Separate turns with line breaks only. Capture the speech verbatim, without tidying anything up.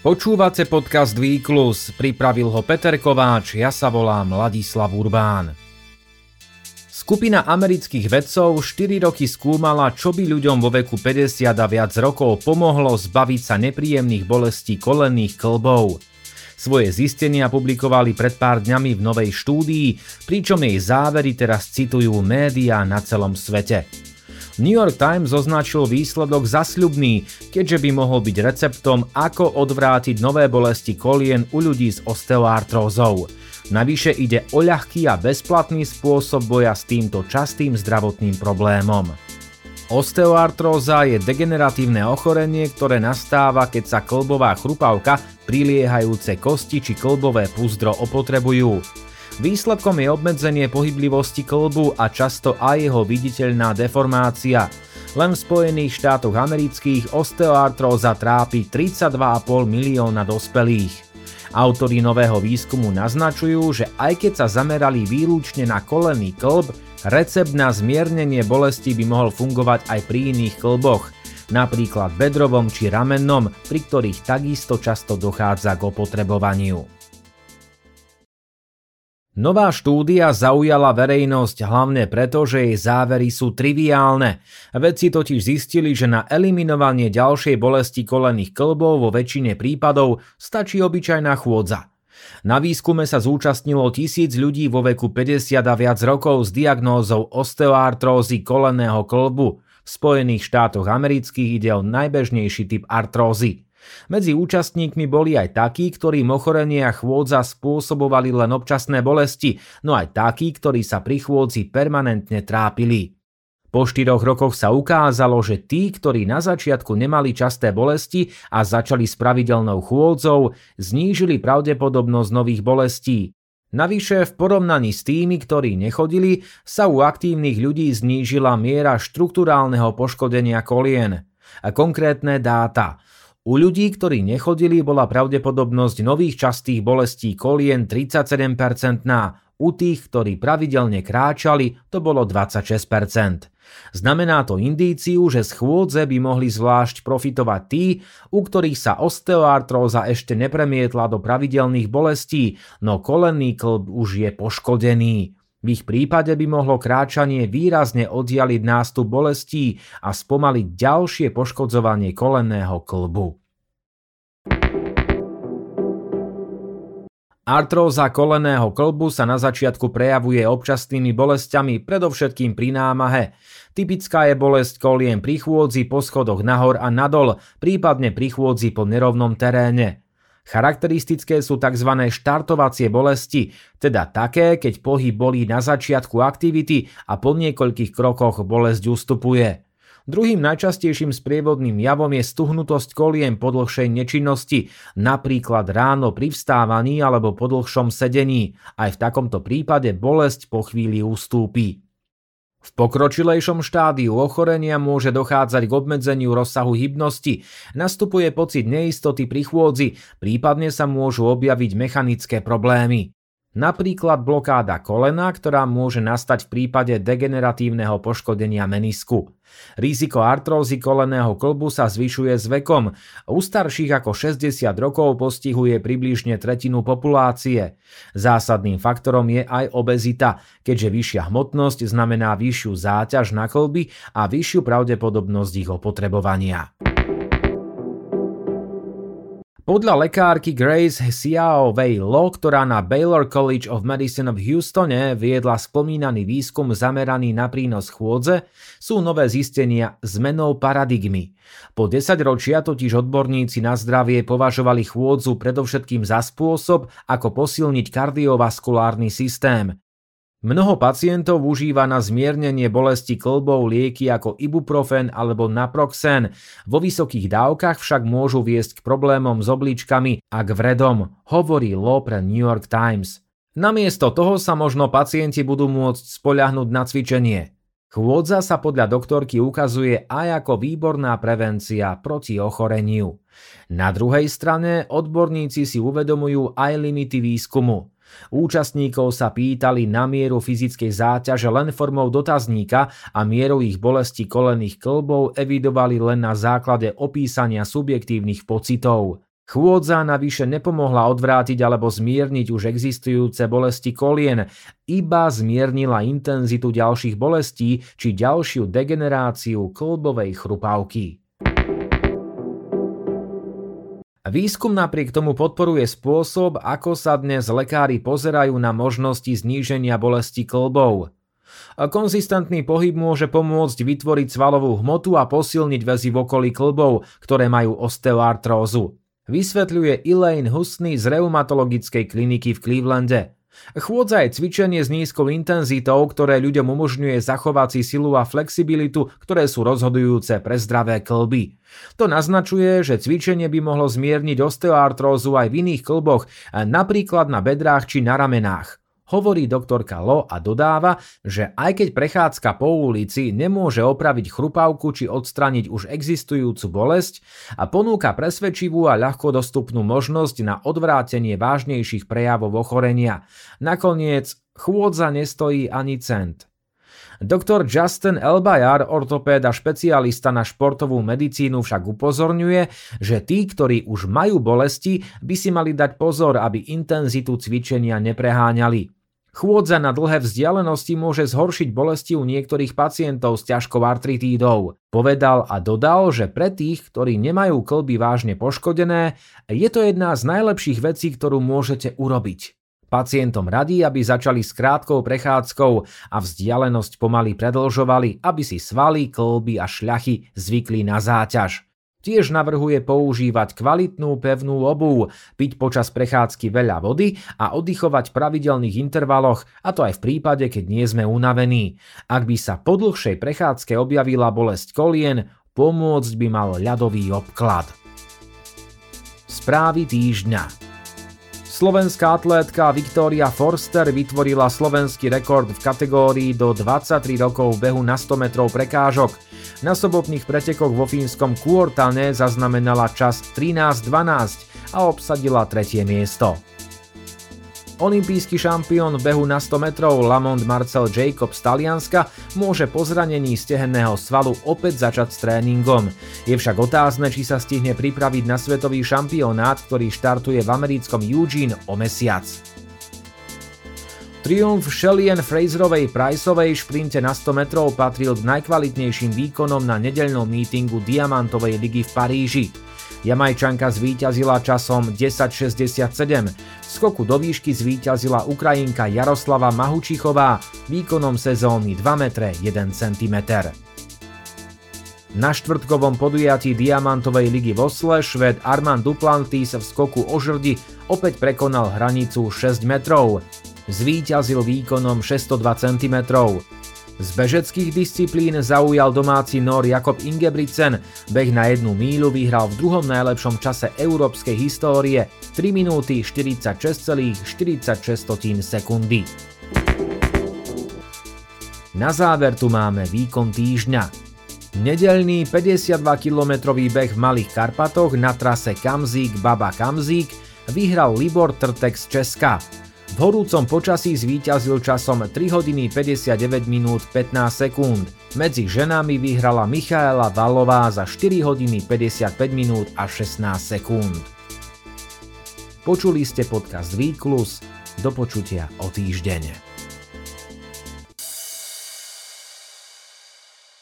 Počúvate podcast Výklus, pripravil ho Peter Kováč, ja sa volám Ladislav Urbán. Skupina amerických vedcov štyri roky skúmala, čo by ľuďom vo veku päťdesiat a viac rokov pomohlo zbaviť sa nepríjemných bolestí kolenných kĺbov. Svoje zistenia publikovali pred pár dňami v novej štúdii, pričom jej závery teraz citujú médiá na celom svete. New York Times označil výsledok za sľubný, keďže by mohol byť receptom, ako odvrátiť nové bolesti kolien u ľudí s osteoartrózou. Navyše ide o ľahký a bezplatný spôsob boja s týmto častým zdravotným problémom. Osteoartróza je degeneratívne ochorenie, ktoré nastáva, keď sa kĺbová chrupavka, priliehajúce kosti či kĺbové púzdro opotrebujú. Výsledkom je obmedzenie pohyblivosti kĺbu a často aj jeho viditeľná deformácia. Len v Spojených štátoch amerických osteoartróza trápi tridsaťdva a pol milióna dospelých. Autori nového výskumu naznačujú, že aj keď sa zamerali výlučne na kolenný kĺb, recept na zmiernenie bolesti by mohol fungovať aj pri iných kĺboch, napríklad bedrovom či ramennom, pri ktorých takisto často dochádza k opotrebovaniu. Nová štúdia zaujala verejnosť hlavne preto, že jej závery sú triviálne. Vedci totiž zistili, že na eliminovanie ďalšej bolesti kolenných kĺbov vo väčšine prípadov stačí obyčajná chôdza. Na výskume sa zúčastnilo tisíc ľudí vo veku päťdesiat a viac rokov s diagnózou osteoartrózy kolenného kĺbu. V Spojených štátoch amerických ide o najbežnejší typ artrózy. Medzi účastníkmi boli aj takí, ktorým ochorenie a chôdza spôsobovali len občasné bolesti, no aj takí, ktorí sa pri chôdzi permanentne trápili. Po štyroch rokoch sa ukázalo, že tí, ktorí na začiatku nemali časté bolesti a začali s pravidelnou chôdzou, znížili pravdepodobnosť nových bolestí. Navyše v porovnaní s tými, ktorí nechodili, sa u aktívnych ľudí znížila miera štrukturálneho poškodenia kolien. A konkrétne dáta. U ľudí, ktorí nechodili, bola pravdepodobnosť nových častých bolestí kolien tridsaťsedem percent, u tých, ktorí pravidelne kráčali, to bolo dvadsaťšesť percent. Znamená to indíciu, že z chôdze by mohli zvlášť profitovať tí, u ktorých sa osteoartróza ešte nepremietla do pravidelných bolestí, no kolenný kĺb už je poškodený. V ich prípade by mohlo kráčanie výrazne oddialiť nástup bolestí a spomaliť ďalšie poškodzovanie kolenného kĺbu. Artróza kolenného kĺbu sa na začiatku prejavuje občasnými bolestiami, predovšetkým pri námahe. Typická je bolesť kolien pri chôdzi po schodoch nahor a nadol, prípadne pri chôdzi po nerovnom teréne. Charakteristické sú tzv. Štartovacie bolesti, teda také, keď pohyb bolí na začiatku aktivity a po niekoľkých krokoch bolesť ustupuje. Druhým najčastejším sprievodným javom je stuhnutosť kolien po dlhšej nečinnosti, napríklad ráno pri vstávaní alebo po dlhšom sedení. Aj v takomto prípade bolesť po chvíli ustúpi. V pokročilejšom štádiu ochorenia môže dochádzať k obmedzeniu rozsahu hybnosti, nastupuje pocit neistoty pri chôdzi, prípadne sa môžu objaviť mechanické problémy. Napríklad blokáda kolena, ktorá môže nastať v prípade degeneratívneho poškodenia menisku. Riziko artrózy kolenného kĺbu sa zvyšuje s vekom. U starších ako šesťdesiat rokov postihuje približne tretinu populácie. Zásadným faktorom je aj obezita, keďže vyššia hmotnosť znamená vyššiu záťaž na kĺby a vyššiu pravdepodobnosť ich opotrebovania. Podľa lekárky Grace Xiaowei Lo, ktorá na Baylor College of Medicine v Houstone viedla spomínaný výskum zameraný na prínos chôdze, sú nové zistenia zmenou paradigmy. Po desaťročia totiž odborníci na zdravie považovali chôdzu predovšetkým za spôsob, ako posilniť kardiovaskulárny systém. Mnoho pacientov užíva na zmiernenie bolesti kĺbov lieky ako ibuprofen alebo naproxen. Vo vysokých dávkach však môžu viesť k problémom s obličkami a k vredom, hovorí Lo pre New York Times. Namiesto toho sa možno pacienti budú môcť spoľahnúť na cvičenie. Chôdza sa podľa doktorky ukazuje aj ako výborná prevencia proti ochoreniu. Na druhej strane odborníci si uvedomujú aj limity výskumu. Účastníkov sa pýtali na mieru fyzickej záťaže len formou dotazníka a mieru ich bolesti kolenných kĺbov evidovali len na základe opísania subjektívnych pocitov. Chôdza navyše nepomohla odvrátiť alebo zmierniť už existujúce bolesti kolien, iba zmiernila intenzitu ďalších bolestí či ďalšiu degeneráciu kĺbovej chrupavky. Výskum napriek tomu podporuje spôsob, ako sa dnes lekári pozerajú na možnosti zníženia bolesti kĺbov. Konzistentný pohyb môže pomôcť vytvoriť svalovú hmotu a posilniť väzy v okolí kĺbov, ktoré majú osteoartrózu. Vysvetľuje Elaine Husney z reumatologickej kliniky v Clevelande. Chôdza je cvičenie s nízkou intenzitou, ktoré ľuďom umožňuje zachovať si silu a flexibilitu, ktoré sú rozhodujúce pre zdravé kĺby. To naznačuje, že cvičenie by mohlo zmierniť osteoartrózu aj v iných kĺboch, napríklad na bedrách či na ramenách. Hovorí doktorka Lo a dodáva, že aj keď prechádzka po ulici nemôže opraviť chrupavku či odstraniť už existujúcu bolesť a ponúka presvedčivú a ľahko dostupnú možnosť na odvrátenie vážnejších prejavov ochorenia. Nakoniec, chôdza nestojí ani cent. Doktor Justin Elbayar, ortopéd a špecialista na športovú medicínu, však upozorňuje, že tí, ktorí už majú bolesti, by si mali dať pozor, aby intenzitu cvičenia nepreháňali. Chôdza na dlhé vzdialenosti môže zhoršiť bolesti u niektorých pacientov s ťažkou artritídou. Povedal a dodal, že pre tých, ktorí nemajú kĺby vážne poškodené, je to jedna z najlepších vecí, ktorú môžete urobiť. Pacientom radí, aby začali s krátkou prechádzkou a vzdialenosť pomaly predĺžovali, aby si svaly, kĺby a šľachy zvykli na záťaž. Tiež navrhuje používať kvalitnú pevnú obuv, piť počas prechádzky veľa vody a oddychovať v pravidelných intervaloch, a to aj v prípade, keď nie sme unavení. Ak by sa po dlhšej prechádzke objavila bolesť kolien, pomôcť by mal ľadový obklad. Správy týždňa. Slovenská atlétka Viktória Forster vytvorila slovenský rekord v kategórii do dvadsaťtri rokov v behu na sto metrov prekážok. Na sobotných pretekoch vo fínskom Kuortane zaznamenala čas trinásť dvanásť a obsadila tretie miesto. Olympijský šampión v behu na sto metrov Lamont Marcel Jacob z Talianska môže po zranení stehenného svalu opäť začať s tréningom. Je však otázne, či sa stihne pripraviť na svetový šampionát, ktorý štartuje v americkom Eugene o mesiac. Triumf Shelly-Ann Fraserovej Priceovej v šprinte na sto metrov patril k najkvalitnejším výkonom na nedeľnom mítingu Diamantovej ligy v Paríži. Jamajčanka zvíťazila časom desať šesťdesiatsedem. V skoku do výšky zvíťazila Ukrajinka Jaroslava Mahučichová výkonom sezóny dva metre jeden centimeter. Na štvrtkovom podujatí Diamantovej ligy v Osle Švéd Armand Duplantis v skoku o žrdi opäť prekonal hranicu šesť metrov. Zvíťazil výkonom šesťstodva centimetrov. Z bežeckých disciplín zaujal domáci Nór Jakob Ingebrigtsen. Beh na jednu míľu vyhral v druhom najlepšom čase európskej histórie tri minúty štyridsaťšesť celá štyridsaťšesť sekundy. Na záver tu máme výkon týždňa. Nedeľný päťdesiatdvakilometrový beh v Malých Karpatoch na trase Kamzík-Baba Kamzík vyhral Libor Trtek z Česka. V horúcom počasí zvíťazil časom tri hodiny päťdesiatdeväť minút pätnásť sekúnd. Medzi ženami vyhrala Michaela Valová za štyri hodiny päťdesiatpäť minút a šestnásť sekúnd. Počuli ste podcast Výklus, do počutia o týždeň.